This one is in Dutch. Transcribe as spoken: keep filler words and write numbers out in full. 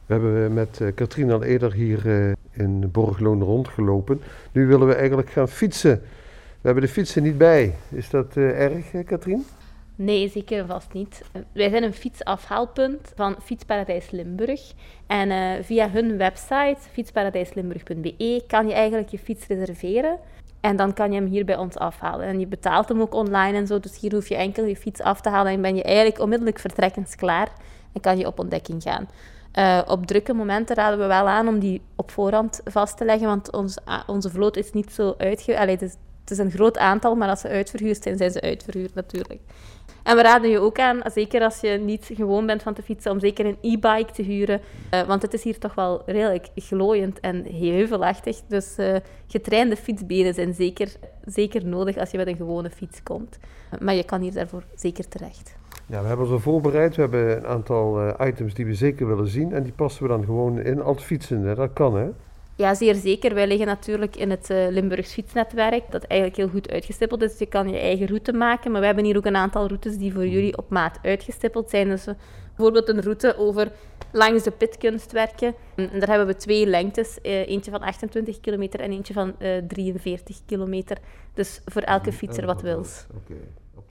We hebben met uh, Katrien al eerder hier uh, in Borgloon rondgelopen. Nu willen we eigenlijk gaan fietsen. We hebben de fietsen niet bij. Is dat uh, erg, uh, Katrien? Nee, zeker en vast niet. Wij zijn een fietsafhaalpunt van Fietsparadijs Limburg. En uh, via hun website, fietsparadijslimburg punt b e, kan je eigenlijk je fiets reserveren. En dan kan je hem hier bij ons afhalen. En je betaalt hem ook online en zo, dus hier hoef je enkel je fiets af te halen en ben je eigenlijk onmiddellijk vertrekkensklaar en kan je op ontdekking gaan. Uh, op drukke momenten raden we wel aan om die op voorhand vast te leggen, want ons, uh, onze vloot is niet zo uitge... Allee, het, is, het is een groot aantal, maar als ze uitverhuurd zijn, zijn ze uitverhuurd natuurlijk. En we raden je ook aan, zeker als je niet gewoon bent van te fietsen, om zeker een e-bike te huren. Uh, want het is hier toch wel redelijk glooiend en heuvelachtig. Dus uh, getrainde fietsbenen zijn zeker, zeker nodig als je met een gewone fiets komt. Uh, maar je kan hier daarvoor zeker terecht. Ja, we hebben ons al voorbereid. We hebben een aantal uh, items die we zeker willen zien. En die passen we dan gewoon in als fietsen. Dat kan, hè? Ja, zeer zeker. Wij liggen natuurlijk in het uh, Limburgs fietsnetwerk, dat eigenlijk heel goed uitgestippeld is. Dus je kan je eigen route maken, maar we hebben hier ook een aantal routes die voor jullie op maat uitgestippeld zijn. Dus uh, bijvoorbeeld een route over langs de Pitkunstwerken. En daar hebben we twee lengtes, uh, eentje van achtentwintig kilometer en eentje van uh, drieënveertig kilometer. Dus voor elke fietser wat wils. Oké,